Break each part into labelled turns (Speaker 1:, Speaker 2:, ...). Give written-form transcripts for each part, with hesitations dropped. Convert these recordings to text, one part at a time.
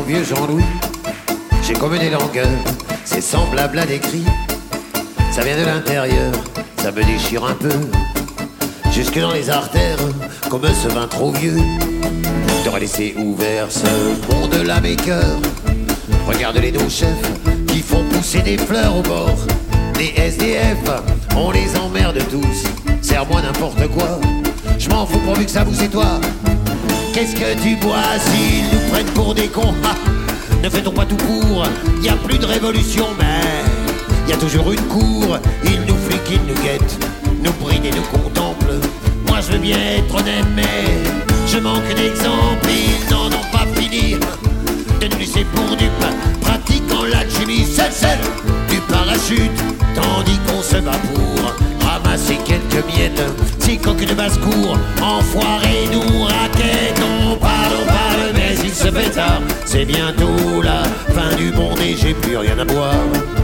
Speaker 1: vieux Jean-Louis. J'ai comme des langueurs, c'est semblable à des cris. Ça vient de l'intérieur, ça me déchire un peu. Jusque dans les artères, comme ce vin trop vieux. T'aurais laissé ouvert ce monde-là mes cœurs. Regarde les dos chefs qui font pousser des fleurs au bord. Les SDF, on les emmerde tous. Serre-moi n'importe quoi, je m'en fous pourvu que ça vous et toi. Qu'est-ce que tu bois s'ils nous prennent pour des cons? Ne fait-on pas tout pour? Y a plus de révolution, mais y a toujours une cour. Ils nous fliquent, ils nous guettent, nous brident et nous contemplent. Moi je veux bien être honnête, mais je manque d'exemples. Ils n'en ont pas fini de nous laisser pour dupes, pratiquant l'alchimie. Seul du parachute, tandis qu'on se bat pour ramasser quelques miettes. Ces coques de basse-cour, enfoirés, nous raquettent. On parle, mais il se fait tard. C'est bientôt la fin du monde et j'ai plus rien à boire.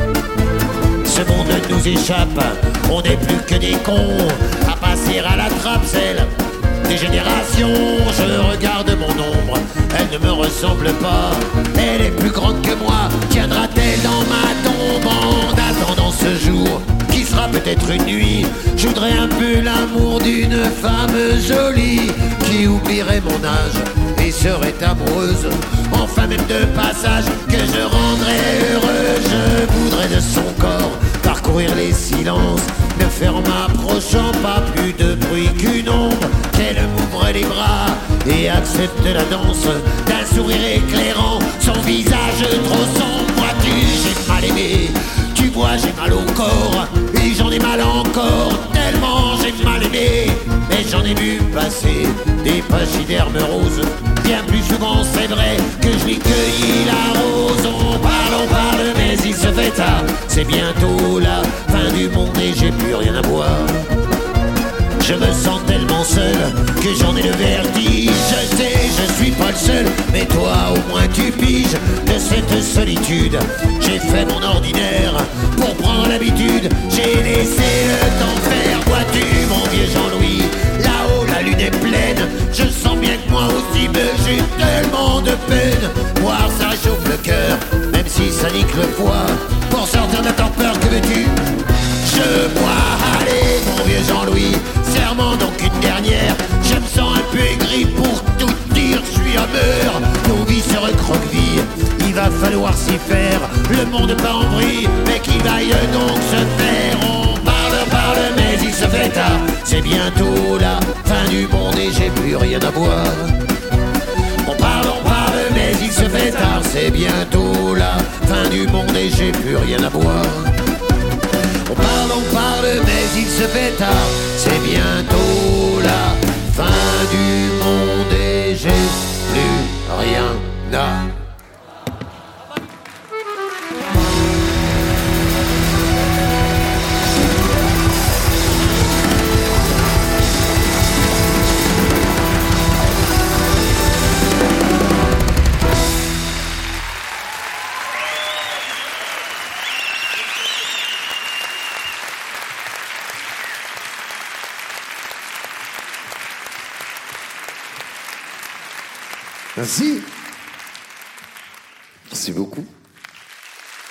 Speaker 1: Ce monde nous échappe, on n'est plus que des cons à passer à la trappe, celle des générations. Je regarde mon ombre, elle ne me ressemble pas. Elle est plus grande que moi, tiendra-t-elle dans ma tombe? En attendant ce jour, qui sera peut-être une nuit, je voudrais un peu l'amour d'une femme jolie, qui oublierait mon âge et serait amoureuse, enfin même de passage, que je rendrais heureux. Je voudrais de son corps parcourir les silences, me faire en m'approchant, pas plus de bruit qu'une ombre, qu'elle m'ouvre les bras et accepte la danse d'un sourire éclairant, son visage trop sombre. Vois-tu, j'ai mal aimé, tu vois j'ai mal au corps, et j'en ai mal encore, tellement j'ai mal aimé. Mais j'en ai vu passer des pachydermes roses, bien plus souvent c'est vrai que je lui cueillis la rose. On parle, mais il se fait tard, c'est bientôt la fin du monde et j'ai plus rien à boire. Je me sens tellement seul que j'en ai le vertige. Je sais, je suis pas le seul, mais toi au moins tu piges de cette solitude. J'ai fait mon ordinaire pour prendre l'habitude. J'ai laissé le temps faire. Vois-tu mon vieux Jean-Louis, là-haut la lune est pleine. Je sens bien que moi aussi, mais j'ai tellement de peine. Boire ça réchauffe le cœur, même si ça nique le foie. Pour sortir de la torpeur, que veux-tu? Je bois, allez mon vieux Jean-Louis, serment donc une dernière. Je me sens un peu aigri pour tout dire, je suis à meurtre. Nos vies se recroquevillent, il va falloir s'y faire. Le monde part en vrille, mais qu'il vaille donc se faire. On parle, mais il se fait tard, c'est bientôt la fin du monde et j'ai plus rien à boire. On parle, mais il se fait tard, c'est bientôt la fin du monde et j'ai plus rien à boire. On parle, mais il se fait tard, c'est bientôt la fin du monde et j'ai plus rien à. Merci. Merci beaucoup.